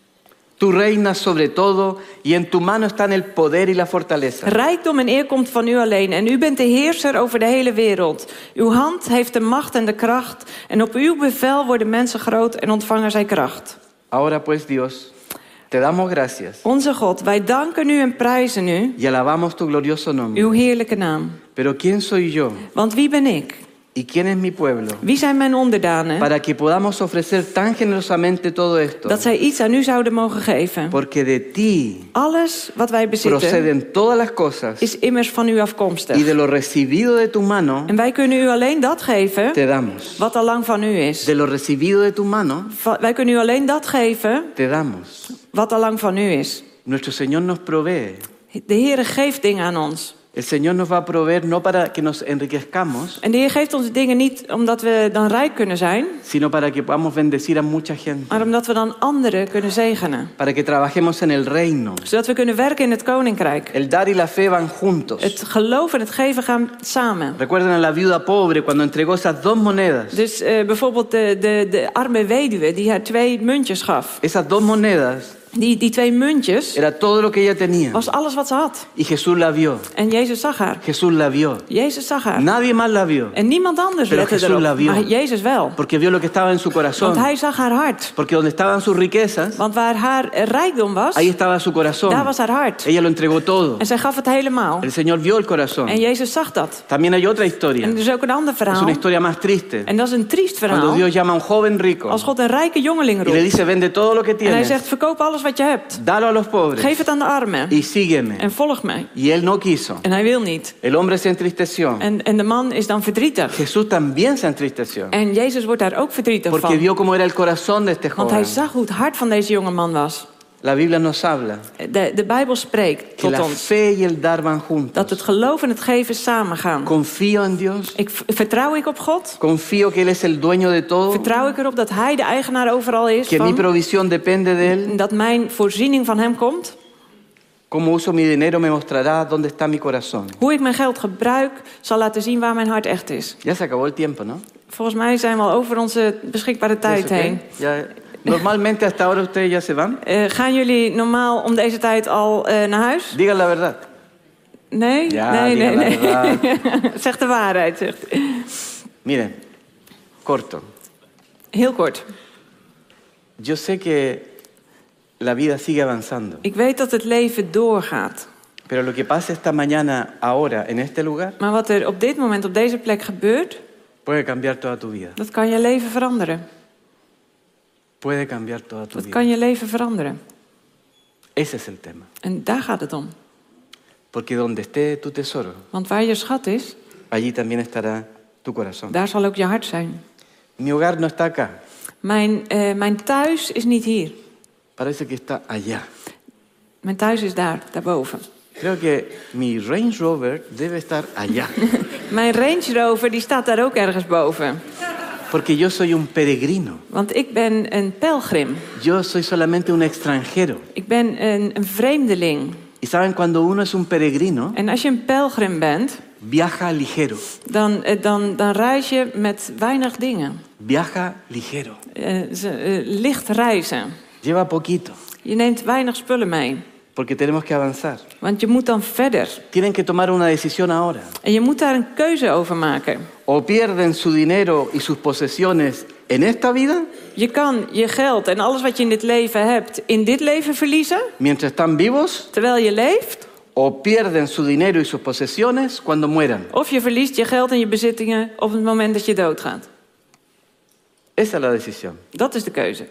Tú reinas sobre todo y en tu mano están el poder y la fortaleza. Rijkdom en eer komt van u alleen en u bent de heerser over de hele wereld. Uw hand heeft de macht en de kracht en op uw bevel worden mensen groot en ontvangen zij kracht. Ahora pues, Dios, te damos gracias Onze God, wij danken u en prijzen u, y alabamos tu glorioso nombre. uw heerlijke naam. Pero ¿quién soy yo Want wie ben ik? y quién es mi pueblo Wie zijn mijn onderdanen? para que podamos ofrecer tan generosamente todo esto? Dat zij iets aan u zouden mogen geven. Porque de ti Alles wat wij bezitten proceden todas las cosas is immers van u y afkomstig. de lo recibido de tu mano En wij kunnen u alleen dat geven te damos. wat al lang van u is. De lo recibido de tu mano Va- Wij kunnen u alleen dat geven te damos. wat al lang van u is. Nuestro Señor nos provee. De Heer geeft dingen aan ons. El Señor nos va a proveer no para que nos enriquezcamos, En de Heer geeft ons dingen niet omdat we dan rijk kunnen zijn, sino para que podamos bendecir a mucha gente. maar omdat we dan anderen kunnen zegenen. Para que trabajemos en el reino. Zodat we kunnen werken in het koninkrijk. El dar y la fe van juntos. Het geloof en het geven gaan samen. Recuerden a la viuda pobre cuando entregó esas dos monedas. Dus uh, bijvoorbeeld de, de, de arme weduwe die haar twee muntjes gaf. Esas dos monedas Die, die twee muntjes era todo lo que ella tenía. was alles wat ze had. Y Jesús la vio. En Jezus zag haar. Jesús la vio. Jezus zag haar. Nadie más la vio. En niemand anders Pero lette Jesús erop. la vio. Maar Jezus wel. Porque vio lo que estaba en su corazón. Want hij zag haar hart. Porque donde estaban sus riquezas, Want waar haar rijkdom was, ahí estaba su corazón. daar was haar hart. Ella lo entregó todo. En zij gaf het helemaal. El Señor vio el corazón. En Jezus zag dat. También hay otra historia. En er is ook een ander Es verhaal. una historia más triste. En dat is een triest Cuando verhaal. Dios llama a un joven rico Als God een rijke jongeling y le roept. dice, vende todo lo que En hij tienes, zegt, verkoop alles wat je hebt. dalo a los pobres Geef het aan de armen. y sígueme. En volg mij. Y él no quiso. En hij wil niet. El hombre se entristeció. En, en de man is dan verdrietig. Jesús también se entristeció. En Jezus wordt daar ook verdrietig Porque van. vio cómo era el corazón de este Want hij joven. zag hoe het hart van deze jonge man was. La Biblia nos habla De, de Bijbel spreekt que tot la ons. fe y el dar van juntos. Dat het geloof en het geven samen gaan. Confío en Dios. Ik, vertrouw ik op God? Confío que Él es el dueño de todo. Vertrouw ik erop dat hij de eigenaar overal is? Que mi Van, provisión depende de Él. dat mijn voorziening van hem komt? Cómo uso mi dinero me mostrará dónde está mi corazón. Hoe ik mijn geld gebruik zal laten zien waar mijn hart echt is. Ya se acabó el tiempo, ¿no? Volgens mij zijn we al over onze beschikbare tijd ¿Es okay? heen. Ya, normalmente hasta ahora ustedes ya se van. Uh, gaan jullie normaal om deze tijd al uh, naar huis? Digan la verdad. Nee? Ja, nee, nee, digan la nee. verdad. Zeg de waarheid. Zegt. Miren, corto. Heel kort. Yo sé que la vida sigue avanzando. Ik weet dat het leven doorgaat. Pero lo que pasa esta mañana, ahora, en este lugar, Maar wat er op dit moment op deze plek gebeurt, puede cambiar toda tu vida. dat kan je leven veranderen. Puede cambiar toda tu Dat vida. kan je leven veranderen. Ese es el tema. En daar gaat het om. Porque donde esté tu tesoro, Want waar je schat is, allí también estará tu corazón. daar zal ook je hart zijn. Mi hogar no está acá. Mijn, uh, mijn thuis is niet hier. Parece que está allá. Mijn thuis is daar, daarboven. Creo que mi Range Rover debe estar allá. Mijn Range Rover die staat daar ook ergens boven. Porque yo soy un peregrino. Want ik ben een pelgrim. Yo soy solamente un extranjero. Ik ben een, een vreemdeling. Y saben, cuando uno es un peregrino, En als je een pelgrim bent, viaja ligero. dan, uh, dan, dan reis je met weinig dingen. Viaja ligero. Uh, ze, uh, licht reizen. Lleva poquito. Je neemt weinig spullen mee. Porque tenemos que avanzar. Want je moet dan verder. Tienen que tomar una decisión ahora. En je moet daar een keuze over maken. O pierden su dinero y sus posesiones en esta vida, Je kan je geld en alles wat je in dit leven hebt, in dit leven verliezen, mientras están vivos, terwijl je leeft. o pierden su dinero y sus posesiones cuando mueran. Of je verliest je geld en je bezittingen op het moment dat je doodgaat. Esa es la decisión. Dat is de keuze.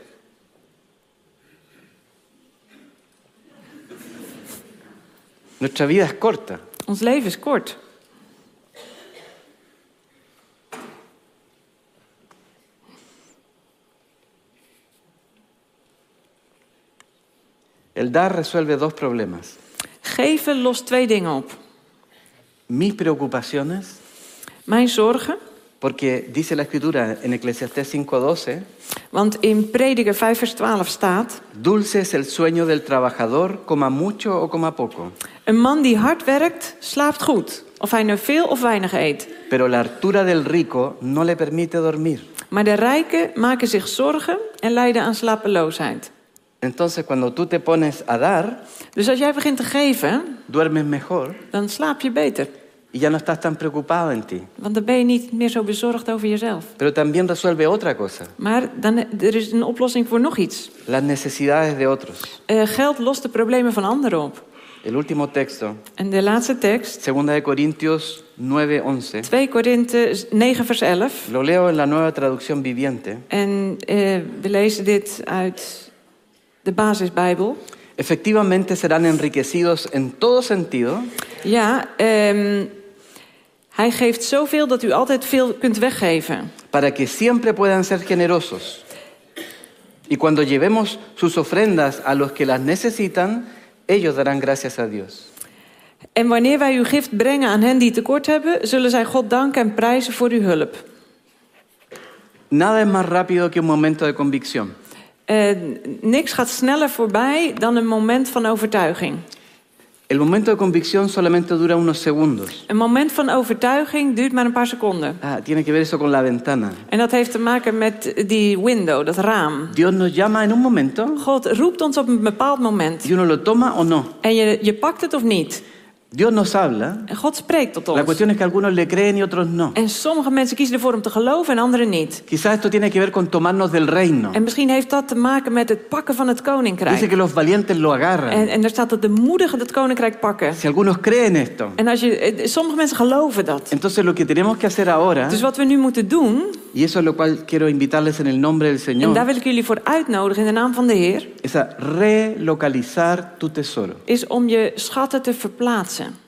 Nuestra vida es corta. Ons leven is kort. El dar resuelve dos problemas. Geven lost twee dingen op. Mis preocupaciones, Mijn zorgen, porque dice la Escritura en Eclesiastés cinco doce, Want in Prediker vijf vers twaalf staat: Dulce es el sueño del trabajador, coma mucho o coma poco. Een man die hard werkt, slaapt goed. Of hij nu veel of weinig eet. Pero la hartura del rico no le permite dormir. Maar de rijken maken zich zorgen en lijden aan slapeloosheid. Entonces, cuando tú te pones a dar, Dus als jij begint te geven, duermes mejor dan slaap je beter. y ya no estás tan preocupado en ti. Want dan ben je niet meer zo bezorgd over jezelf. Pero también resuelve otra cosa, Maar dan, er is een oplossing voor nog iets. las necesidades de otros. Uh, geld lost de problemen van anderen op. El último texto, En de laatste tekst, Segunda de Corintios nueve once. twee Korinthe negen vers elf. Lo leo en la nueva traducción viviente. En uh, we lezen dit uit de basisbijbel. Efectivamente serán enriquecidos en todo sentido, Ja, um, hij geeft zoveel dat u altijd veel kunt weggeven. para que siempre puedan ser generosos. Y cuando llevemos sus ofrendas a los que las necesitan, ellos darán gracias a Dios. En wanneer wij uw gift brengen aan hen die tekort hebben, zullen zij God danken en prijzen voor uw hulp. Nada es más rápido que un momento de convicción. Uh, niks gaat sneller voorbij dan een moment van overtuiging. El momento de convicción solamente dura unos segundos. Een moment van overtuiging duurt maar een paar seconden. Ah, tiene que ver eso con la ventana. En dat heeft te maken met die window, dat raam. Dios nos llama en un momento God roept ons op een bepaald moment. y uno lo toma o no. En je, je pakt het of niet. Dios nos habla. En God spreekt tot La ons. cuestión es que algunos le creen y otros no. En sommige mensen kiezen ervoor om te geloven en anderen niet. Quizás esto tiene que ver con tomarnos del reino. En misschien heeft dat te maken met het pakken van het Dice koninkrijk. que los valientes lo agarran. En, en er staat dat de moedigen het koninkrijk pakken. Si algunos creen esto, En als je, eh, sommige mensen geloven dat. entonces lo que tenemos que hacer ahora, Dus wat we nu moeten doen, y eso es lo cual quiero invitarles en el nombre del en daar Señor, wil ik jullie voor uitnodigen in de naam van de Heer, es a relocalizar tu tesoro. is om je schatten te verplaatsen.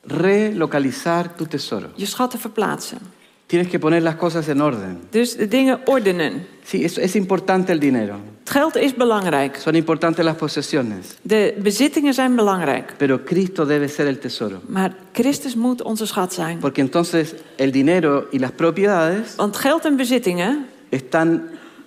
Relocalizar tu tesoro. Je schatten verplaatsen. Tienes que poner las cosas en orden. Dus de dingen ordenen. Sí, es, es importante el dinero. Het geld is belangrijk. Son importantes las posesiones. De bezittingen zijn belangrijk. Pero Cristo debe ser el tesoro. Maar Christus moet onze schat zijn. Porque entonces el dinero y las propiedades Want geld en bezittingen están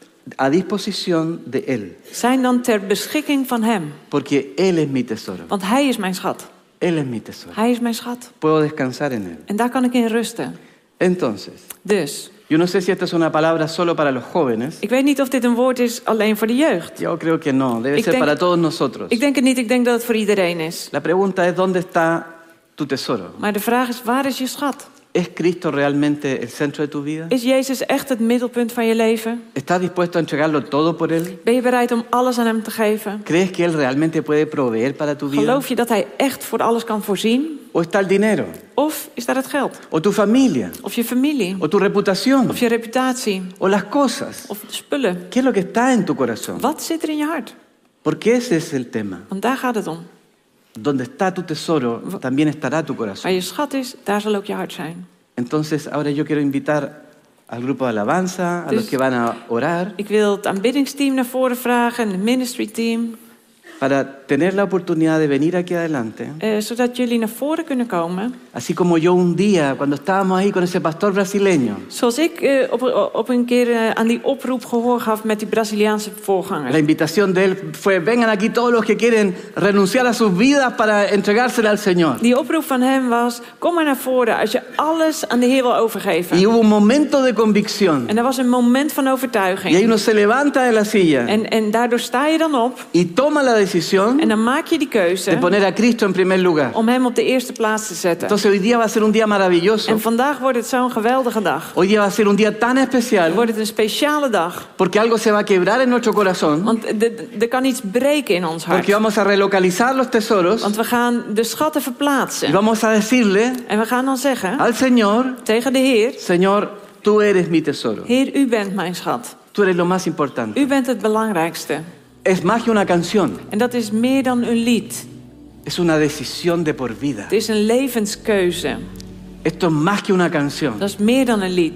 a disposición de Él. zijn dan ter beschikking van Hem. Porque Él es mi tesoro. Want Hij is mijn schat. Él es mi tesoro. Hij is mijn schat. Puedo descansar en Él. En daar kan ik in rusten. Entonces, Dus, yo no sé si esta es una palabra solo para los jóvenes. ik weet niet of dit een woord is alleen voor de jeugd. Yo creo que no, debe Ik ser denk- para todos nosotros. Ik denk het niet, ik denk dat het voor iedereen is. La pregunta es, ¿dónde está tu tesoro? Maar de vraag is, waar is je schat? ¿Es Cristo realmente el centro de tu vida? Is Jezus echt het middelpunt van je leven? ¿Estás dispuesto a entregarlo todo por Él? Ben je bereid om alles aan Hem te geven? ¿Crees que Él realmente puede proveer para tu vida? Geloof je dat Hij echt voor alles kan voorzien? ¿O está el dinero? Of is dat het geld? ¿O tu familia? Of je familie? ¿O tu reputación? Of je reputatie? ¿O las cosas? Of de spullen? ¿Qué es lo que está en tu corazón? Wat zit er in je hart? Porque ese es el tema. Want daar gaat het om. Donde está tu tesoro, también estará tu corazón. Waar je schat is, daar zal ook je hart zijn. Entonces, ahora yo quiero invitar al grupo de alabanza, a Dus- los que van a orar, Ik wil het aanbiddingsteam naar voren vragen en het ministry team. para tener la oportunidad de venir aquí adelante. eh, zodat jullie naar voren kunnen komen. Así como yo un día, cuando estábamos ahí con ese pastor brasileño, Zoals ik eh, op, op een keer eh, aan die oproep gehoor gaf met die Braziliaanse la voorganger. invitación de él fue, vengan aquí todos los que quieren renunciar a sus vidas para entregársela al Señor. Die oproep van hem was, kom maar naar voren als je alles aan de Heer wil overgeven. Y hubo un momento de convicción. En er was een moment van Y ahí overtuiging. uno se levanta de la silla En, en daardoor sta je dan op y toma la decisión en dan maak je die de keuze poner a Cristo en primer lugar. om hem op de eerste plaats te zetten. Entonces hoy día va a ser un día maravilloso. En vandaag wordt het zo'n geweldige dag. Hoy día va a ser un día tan especial Wordt het een speciale dag. porque algo se va a quebrar en nuestro corazón. Want er- er kan iets breken in ons hart. Porque vamos a relocalizar los tesoros Want we gaan de schatten y verplaatsen. vamos a decirle En we gaan dan zeggen al Señor, tegen de Heer: Señor, tú eres mi tesoro. Heer, u bent mijn schat. Tú eres lo más importante. U bent het belangrijkste. Es más que una canción, En dat is meer dan een lied. es una decisión de por vida. Het is een levenskeuze. Esto es más que una canción. Dat is meer dan een lied.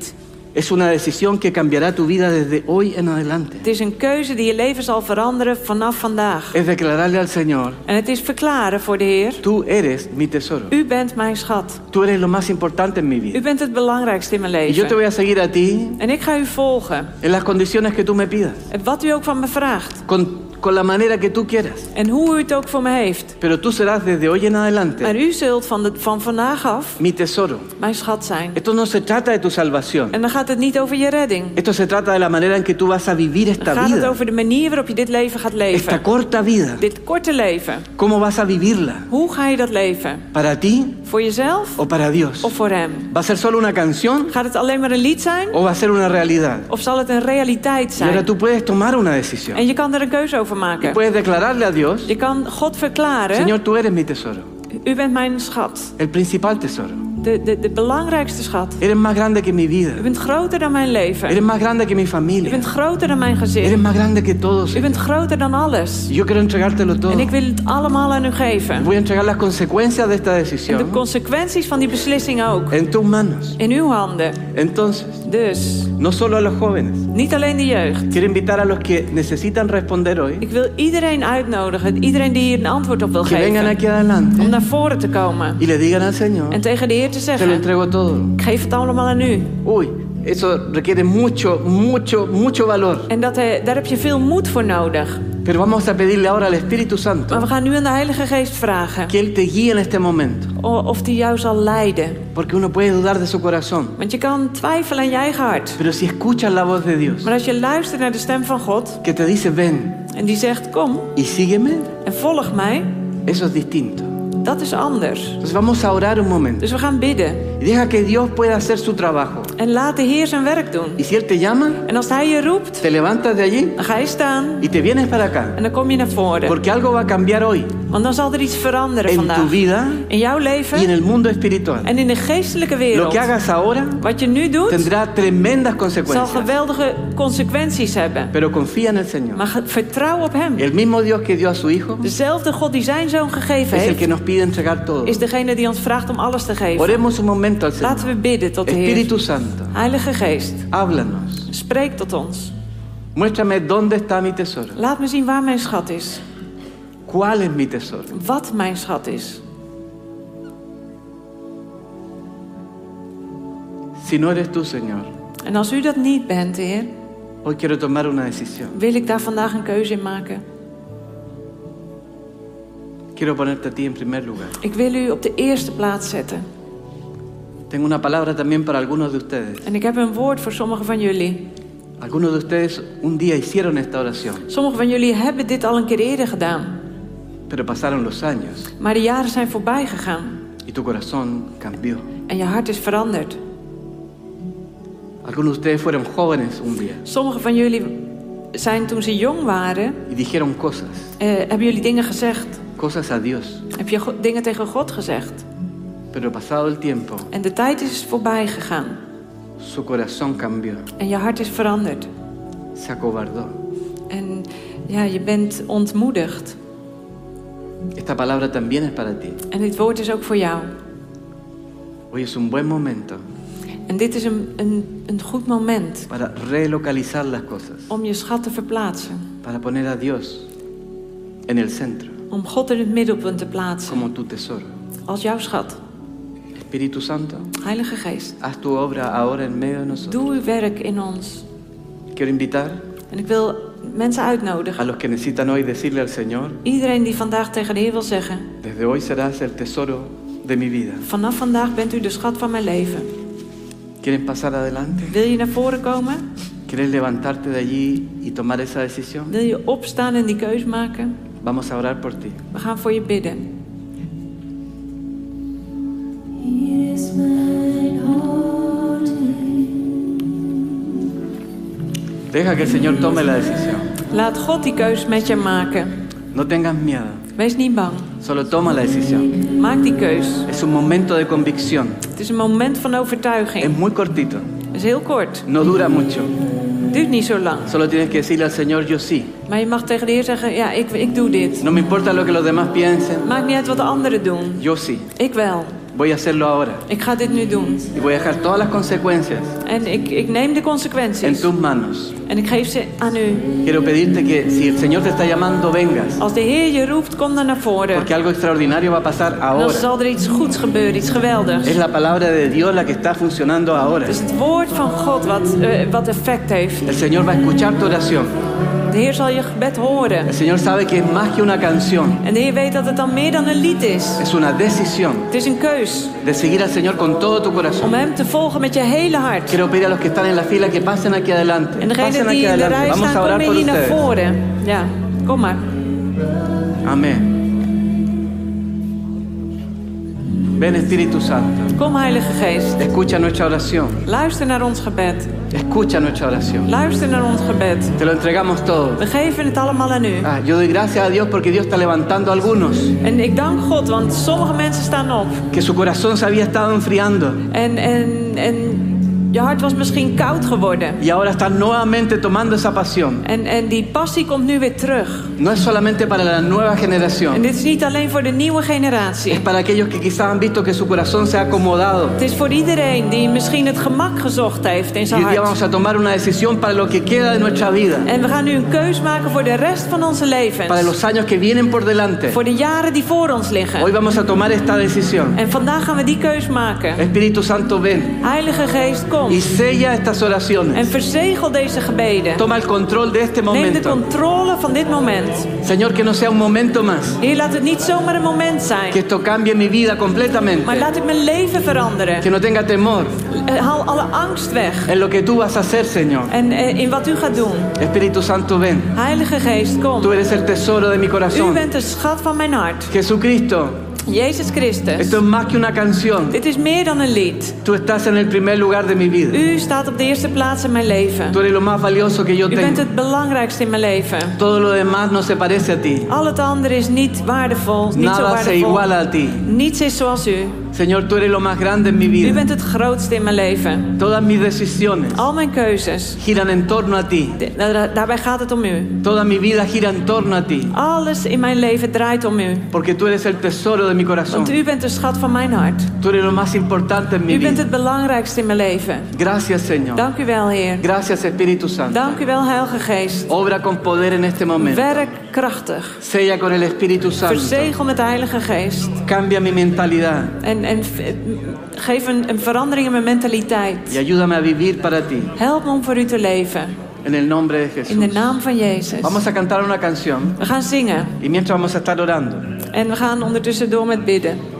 Es una decisión que cambiará tu vida desde hoy en adelante. Het is een keuze die je leven zal veranderen vanaf vandaag. Es declararle al Señor, En het is verklaren voor de Heer. tú eres mi tesoro. U bent mijn schat. Tú eres lo más importante en mi U vida. bent het belangrijkste in mijn Y yo te leven. voy a seguir a ti En ik ga u volgen. en las condiciones que tú me pidas. En wat u ook van me vraagt. Con, con la manera que tú quieras. En hoe u het ook voor me heeft. Pero tú serás desde hoy en Maar adelante u zult van, de, van vandaag af mi tesoro. mijn schat zijn. Esto no se trata de tu salvación. En dan gaat het niet over je redding. Esto se trata de la manera en que tú vas a vivir Dan esta gaat het vida. over de manier waarop je dit leven gaat Esta leven. corta vida. Dit korte leven. ¿Cómo vas a vivirla? Hoe ga je dat leven? ¿Para ti Voor jezelf o para Dios? of voor hem? ¿Va a ser solo una canción Gaat het alleen maar een lied zijn? o va a ser una realidad? Of zal het een realiteit Y ahora zijn? tú puedes tomar una decisión. En je kan er een keuze over Y maken. puedes declararle a Dios, Je kan God verklaren. Señor, tú eres mi tesoro. U bent mijn schat. El principal tesoro. De, de, de belangrijkste schat. Eres más grande que mi vida. U bent groter dan mijn leven. Eres más grande que mi U familia. bent groter dan mijn Eres gezin. más grande que todos. U bent groter dan alles. Y yo quiero entregártelo todo. En ik wil het allemaal aan u geven. Voy a entregar las consecuencias de esta En de decisión consequenties van die beslissing ook. en tus manos. In uw handen. Entonces, Dus, no solo a los jóvenes. niet alleen de jeugd. Quiero invitar a los que necesitan responder hoy Ik wil iedereen uitnodigen. Iedereen die hier een antwoord op wil que vengan geven. aquí adelante Om naar voren te komen. y le digan al Señor, En tegen de Heer te te lo zeggen. entrego todo. Ik geef het allemaal aan u. Uy, eso requiere mucho, mucho, mucho valor. En dat, eh, daar heb je veel moed voor nodig. Pero vamos a pedirle ahora al Espíritu Maar Santo we gaan nu aan de Heilige Geest vragen. que Él te guíe en este momento. o- Of die jou zal leiden. Porque uno puede dudar de su corazón. Want je kan twijfelen aan je eigen hart. Pero si escuchas la voz de Dios Maar als je luistert naar de stem van God. que te dice ven En die zegt kom y sígueme, en volg mij. eso es distinto. Dat is anders. Entonces vamos a orar un momento. Dus we gaan bidden. Y deja que Dios pueda hacer su trabajo. En laat de Heer zijn werk doen. Y si Él te llama, En als hij je roept. te levantas de allí Dan ga je staan. y te vienes para acá. En dan kom je naar voren. Porque algo va a cambiar hoy Want dan zal er iets veranderen en tu vandaag. vida In jouw y en leven. el mundo espiritual. En in de geestelijke Lo wereld. que hagas ahora Wat je nu doet. tendrá tremendas Zal consecuencias. geweldige consequenties hebben. Pero confía en el Señor. Maar ge- vertrouw op hem. El mismo Dios que dio a su Hijo Dezelfde God die zijn zoon gegeven es el que heeft. nos pide entregar todo. Is degene die ons vraagt om alles te geven. Oremos un momento al Señor. Laten we bidden tot de Heer. Espíritu Santo, Heilige Geest. háblanos. Spreek tot ons. Muéstrame dónde está mi tesoro. Laat me zien waar mijn schat is. ¿Cuál es mi tesoro? Wat mijn schat is. Si no eres tú, Señor, En als u dat niet bent, Heer. hoy quiero tomar una decisión. Wil ik daar vandaag een keuze in maken. Quiero ponerte a ti en primer lugar. Ik wil u op de eerste plaats zetten. Tengo una palabra también para algunos de ustedes. En ik heb een woord voor sommigen van jullie. Algunos de ustedes un día hicieron esta oración, Sommigen van jullie hebben dit al een keer eerder gedaan. pero pasaron los años Maar de jaren zijn voorbij gegaan. y tu corazón cambió. En je hart is veranderd. Algunos de ustedes fueron jóvenes un día Sommigen van jullie zijn toen ze jong waren. y dijeron cosas, eh, hebben jullie dingen gezegd. cosas a Dios. Heb je go- dingen tegen God gezegd. Pero pasado el tiempo, En de tijd is voorbij gegaan. su corazón cambió, En je hart is veranderd. se acobardó. En ja, je bent ontmoedigd. Esta palabra también es para ti. En dit woord is ook voor jou. Hoy es un buen momento En dit is een, een, een goed moment para relocalizar las cosas, om je schat te verplaatsen. para poner a Dios en el centro, Om God in het middelpunt te plaatsen. como tu tesoro. Als jouw schat. Espíritu Santo, Heilige Geest. haz tu obra ahora en medio de nosotros. Doe uw werk in ons. Quiero invitar En ik wil mensen a uitnodigen. los que necesitan hoy decirle al Señor, Iedereen die vandaag tegen de Heer wil zeggen. desde hoy serás el tesoro de mi vida. Vanaf vandaag bent u de schat van mijn leven. ¿Quieren pasar adelante? Wil je naar voren komen? ¿Quieres levantarte de allí y tomar esa decisión? Wil je opstaan en die keus maken? Vamos a orar por ti. We gaan voor je bidden. Hier is mijn hart. Deja que el Señor tome la decisión. Laat God die keus met je maken. No tengas miedo, Wees niet bang. solo toma la decisión. Maak die keus. Es un momento de convicción. Het is een moment van Es overtuiging. muy cortito, Het is heel kort. no dura mucho. Het duurt niet zo lang. Solo tienes que decirle al Señor, yo sí. Maar je mag tegen de Heer zeggen, ja, ik, ik doe dit. No me importa lo que los demás piensen, Maakt niet uit wat de anderen doen. yo sí. Ik wel. Voy a hacerlo ahora. Ik ga dit nu doen. Y voy a dejar todas las consecuencias En ik, ik neem de en consequenties. tus manos. En ik geef ze aan u. Quiero pedirte que si el Señor te está llamando, vengas. Als de Heer je roept, kom dan naar voren. Porque algo extraordinario va a pasar Dan ahora. zal er iets goeds gebeuren, iets geweldigs. Es la palabra de Dios la que está funcionando ahora. Het is het woord van God wat, uh, wat effect heeft. El Señor va a escuchar tu oración. De Heer zal je gebed horen. El Señor sabe que es más que una canción. En de Heer weet dat het dan meer dan een lied is. Es una decisión Het is een keus de seguir al Señor con todo tu om corazón. Hem te volgen met je hele hart. Quiero pedir a los que están en la fila que pasen aquí adelante. En degenen Pasen die aquí in de adelante. rij Vamos a staan, orar komen por hier naar ustedes. voren. Ja, kom maar. Amén. Ven Espíritu Santo. Kom Heilige Geest. Escucha nuestra oración. Luister naar ons gebed. Escucha nuestra oración. Luister naar ons gebed. Te lo entregamos todo. We geven het allemaal aan u. Ah, yo doy gracias a Dios porque Dios está levantando a algunos En ik dank God, want sommige mensen staan op. que su corazón se había estado enfriando En, en, en je hart was misschien koud geworden. y ahora están nuevamente tomando esa pasión. En, en die passie komt nu weer terug. No es solamente para la nueva En generación, dit is niet alleen voor de nieuwe es generatie. para aquellos que quizás han visto que su corazón se ha acomodado. Het is voor iedereen die misschien het gemak gezocht heeft in Y zijn hoy día hart. vamos a tomar una decisión para lo que queda de nuestra vida, En we gaan nu een keus maken voor de rest van onze para levens. los años que vienen por delante. Voor de jaren die voor ons Hoy liggen. vamos a tomar esta decisión. En vandaag gaan we die keus maken. Espíritu Santo, ven Heilige Geest, kom. y sella estas En oraciones. verzegel deze gebeden. Toma el control de este Neem de momento. controle van dit moment. Señor, que no sea un momento más, Heer, laat het niet zomaar een moment zijn. que esto cambie mi vida completamente, Maar laat ik mijn leven veranderen. que no tenga temor Eh, Haal alle angst weg. en lo que tú vas a hacer, Señor. En eh, in wat u gaat doen. Espíritu Santo, ven. Heilige Geest, kom. Tú eres el tesoro de mi U corazón. bent de schat van mijn hart. Jesucristo, Jezus Christus. esto es más que una canción. Dit is meer dan een lied. Tú estás en el primer lugar de mi vida. U staat op de eerste plaats in mijn leven. Tú eres lo más valioso que yo U bent tengo. het belangrijkste in mijn leven. Todo lo demás no se parece a ti. Al het andere is niet waardevol, niet zo Nada se waardevol. iguala a ti. Niets is zoals u. Señor, tú eres lo más grande en mi U vida. bent het grootste in mijn leven. Todas mis decisiones Al mijn keuzes, giran en torno a ti. de- da- daarbij gaat het om u. Toda mi vida gira en torno a ti. Alles in mijn leven draait om u. Porque tú eres el tesoro de mi corazón. Want u bent de schat van mijn hart. Tú eres lo más importante en mi U bent vida. het belangrijkste in mijn leven. Gracias, Señor. Dank u wel, Heer. Gracias, Espíritu Santo. Dank u wel, Heilige Geest. Obra con poder en este momento. Werk krachtig. Sella con el Espíritu Santo. Verzegel met de Heilige Geest. Cambia mi mentalidad En, en v- geef een, een verandering in mijn mentaliteit. y ayúdame a vivir para ti. Help me om voor u te leven. En el nombre de In de Jesús. naam van Jezus. Vamos a cantar una canción We gaan zingen. y mientras vamos a estar orando, En we gaan ondertussen door met bidden.